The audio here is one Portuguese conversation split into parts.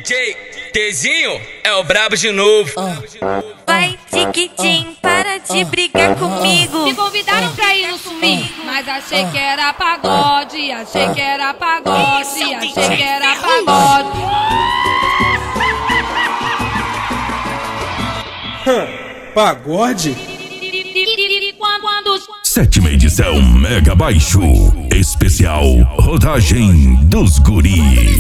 DJ Tzinho é o brabo de novo. Vai, Tiquitim, para de brigar comigo. Me convidaram pra ir no swing, mas achei que era pagode, achei que era pagode, achei que era pagode. Pagode? Sétima edição Mega Baixo, especial Rodagem dos Guri.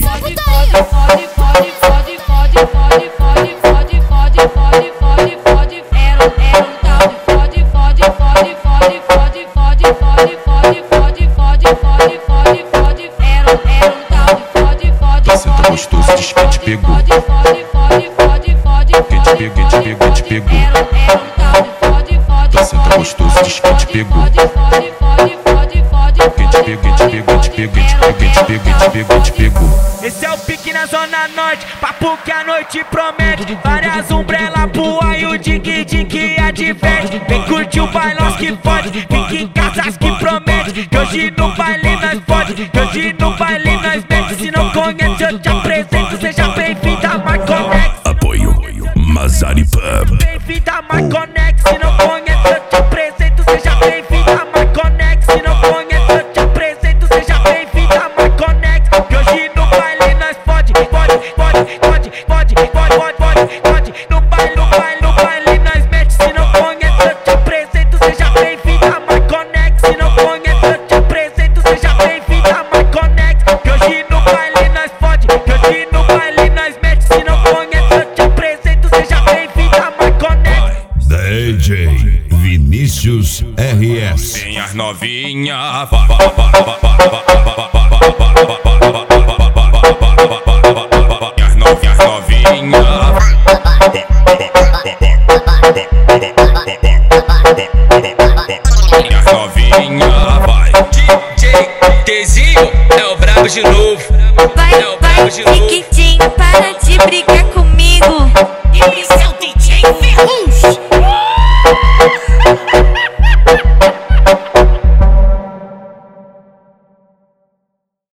Você tá gostoso, diz que te pegou. Que te pegou. Você tá gostoso, diz que te pegou. Te pegou. Esse é o pique na zona norte, papo que a noite promete. Várias umbrelas pro ai, o dig adverte. Vem curtir o bailão que fode, fica em casas que promete. Que hoje no baile nós pode, que hoje no baile nós mete. Se não conhece eu te apresento, seja bem-vinda a Marconex. Apoio Mazari Pub. Bem-vinda a Marconex, se não conhece eu te apresento, seja bem-vinda a Marconex. Se não conhece eu te apresento, seja bem-vinda a Marconex. Que hoje no baile nós pode. No baile nós mete. Se não conhece eu te apresento, seja bem-vinda a Marconex. Se não conhece eu te apresento, seja bem-vinda a Marconex. Que hoje no baile nós pode, que hoje no baile nós mete. Se não conhece eu te apresento, seja bem-vinda a Marconex. DJ Vinícius RS. Tem as novinha. As novinha. As novinha, vai. DJ Tzinho é o brabo de novo. Vai, Tiquitim, para de brigar comigo. Esse é o DJ Ferrugem.